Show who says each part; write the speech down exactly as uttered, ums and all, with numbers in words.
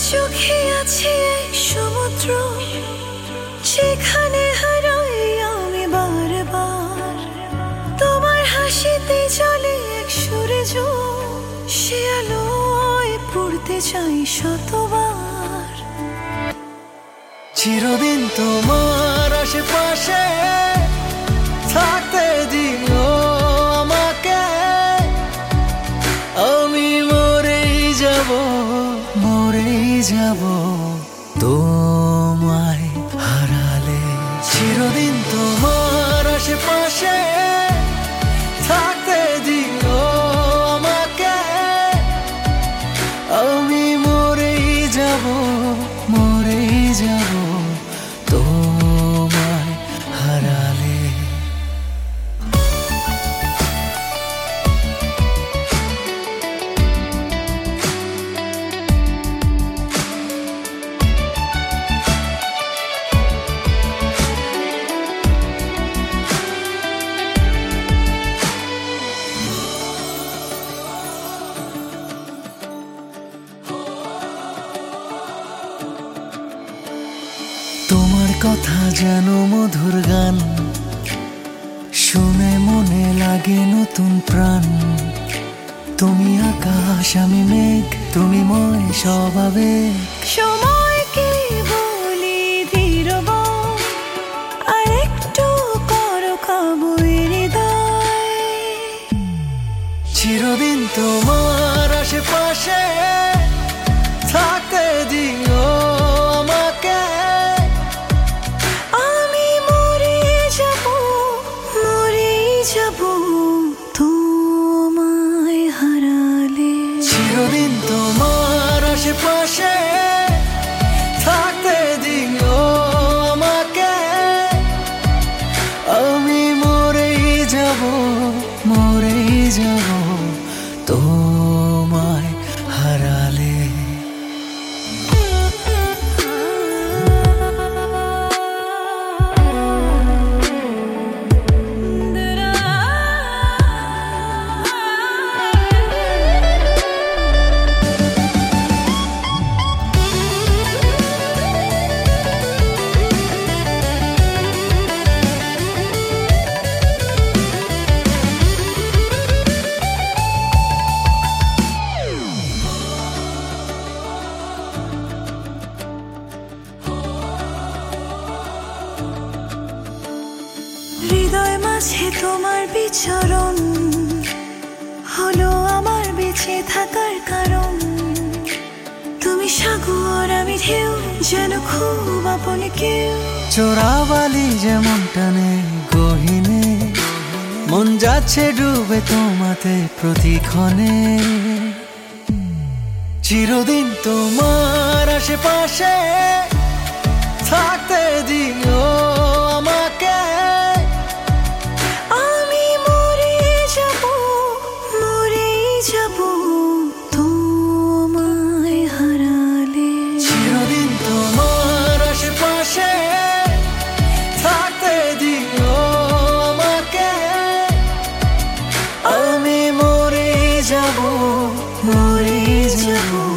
Speaker 1: চোখে আছে এই সমুদ্র, সেখানে হারাই আমি বারবার। তোমার হাসিতে চলে এক সূর্য, সে আলোয় পড়তে চাই শতবার।
Speaker 2: চিরদিন তোমার আশেপাশে থাকতে দিও আমাকে, আমি মরেই যাব মরেই যাব তোমায় হারালে। চিরদিন তোমার আশেপাশে থাকতে দিও আমাকে, আমি মরেই যাব মরেই যাব তোমায় হারালে। তোমার কথা যেন মধুর গান, শুনে মনে লাগে নতুন প্রাণ। তুমি আকাশ আমি মেঘ, তুমি ময় স্বভাবে।
Speaker 1: সময়কে বলি ধীরব, আর একটু করো কাবু হৃদয়।
Speaker 2: চিরদিন তোমার আশেপাশে থাকতে দিও আমাকে,
Speaker 1: আমি মরে যাব মরে যাব তোমায় হারালে।
Speaker 2: চিরদিন তোমার আশেপাশে থাকতে দিও আমাকে, আমি মরেই যাব মরেই যাব তোমায় হারালে।
Speaker 1: হৃদয় মাঝে তোমার বিচরণ হলো আমার বেঁচে থাকার কারণ। তুমি সাগর আমি ঢেউ, যেন খুব আপন কেউ।
Speaker 2: চোরাবালি যেমন টানে গহিনে, মন যাচ্ছে ডুবে তোমাতে প্রতিক্ষণে। চিরদিন তোমার আশেপাশে থাকতে দিও আমাকে,
Speaker 1: আমি মরে যাব মরে যাব তোমায় হারালে।
Speaker 2: চিরদিন তোমার আশেপাশে থাকতে দিও আমাকে, আমি মরে যাব মরে যাব